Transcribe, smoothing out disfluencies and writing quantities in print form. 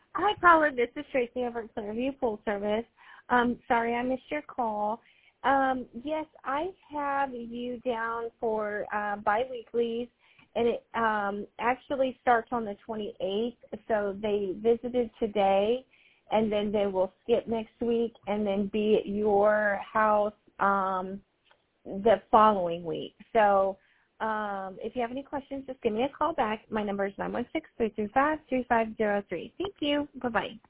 Hi, caller. This is Tracy over at Clearview Pool Service. Sorry I missed your call. Yes, I have you down for biweeklies, and it actually starts on the 28th. So they visited today, and then they will skip next week and then be at your house the following week. So if you have any questions, just give me a call back. My number is 916-335-3503. Thank you. Bye-bye.